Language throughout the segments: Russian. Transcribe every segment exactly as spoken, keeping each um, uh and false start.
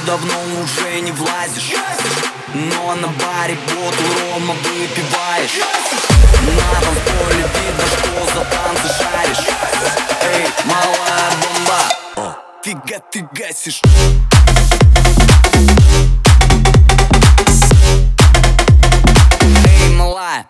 давно уже не влазишь, но на баре бутыль рома выпиваешь. На танцполе видно, что за танцы шаришь. Эй, малая бомба, фига ты гасишь. Эй, малая,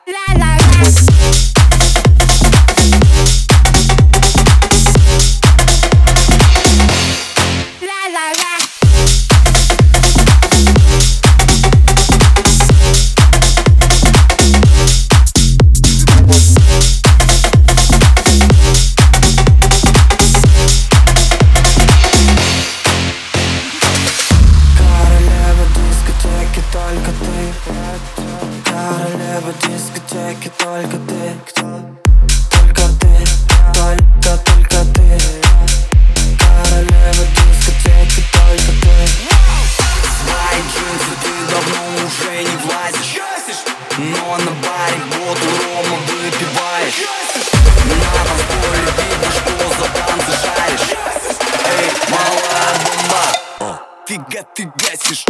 только ты, королева дискотеки, только ты, только ты, только, только ты, королева дискотеки, только ты. свои джинсы ты давно уже не влазишь, но на баре бутыль рома выпиваешь. На танцполе видно, что за танцы шаришь. Эй, малая бомба, фига ты гасишь.